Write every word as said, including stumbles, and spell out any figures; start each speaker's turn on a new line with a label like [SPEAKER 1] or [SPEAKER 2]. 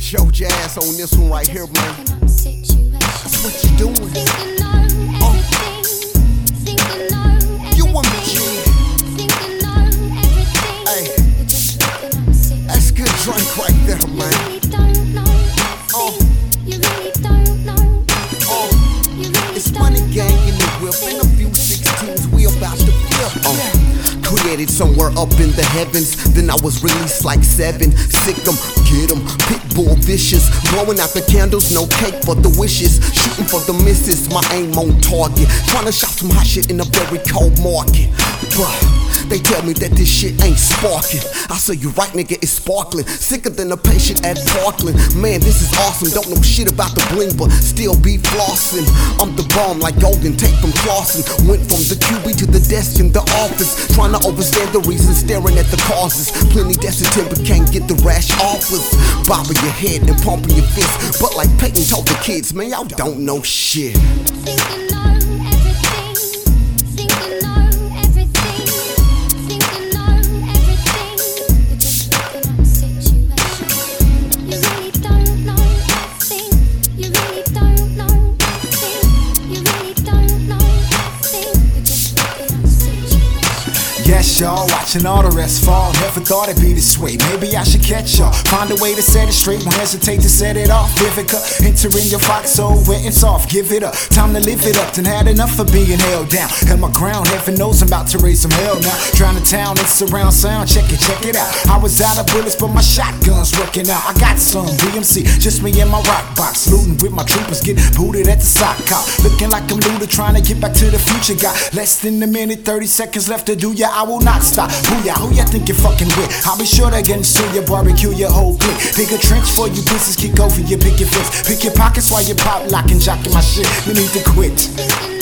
[SPEAKER 1] Joe Jazz on this one right here, man. That's what you doing. Oh. You want me, G. Hey. That's good drink right there, man. Oh. Oh. It's Money Gang in the whip. In a few sixteens, we about to flip. Oh. Created somewhere up in the heavens, then I was released like seven. Sick 'em, get 'em, pitbull vicious. Blowing out the candles, no cake for the wishes. Shooting for the misses, my aim on target. Trying to shop some hot shit in a very cold market. Bruh, they tell me that this shit ain't sparking. I say you right, nigga, it's sparkling. Sicker than a patient at Parkland. Man, this is awesome. Don't know shit about the bling, but still be flossing. I'm the bomb like Golden Tate from Clausen. Went from the Q B to the desk in the office. Trying to overstand the reasons, staring at the causes. Plenty destined but can't get the rash offers. Bobbing your head and pumping your fist. But like Peyton told the kids, man, y'all don't know shit.
[SPEAKER 2] Yes, y'all, watching all the rest fall. Never thought it'd be this way. Maybe I should catch y'all. Find a way to set it straight. Won't hesitate to set it off. Vivica, entering your foxhole, wet and soft. Give it up. Time to live it up. Done had enough of being held down. Held my ground. Heaven knows I'm about to raise some hell now. Drowning town, it's surround sound. Check it, check it out. I was out of bullets, but my shotgun's working out. I got some D M C, just me and my rock box. Looting with my troopers, get booted at the sock cop. Looking like I'm looted, trying to get back to the future. Got less than a minute, thirty seconds left to do ya. I will not stop. Booyah, who ya think you're fucking with? I'll be sure to get into your barbecue, your whole clique. Dig a trench for you pieces, kick over you, pick your fist. Pick your pockets while you pop, locking, jocking my shit. You need to quit.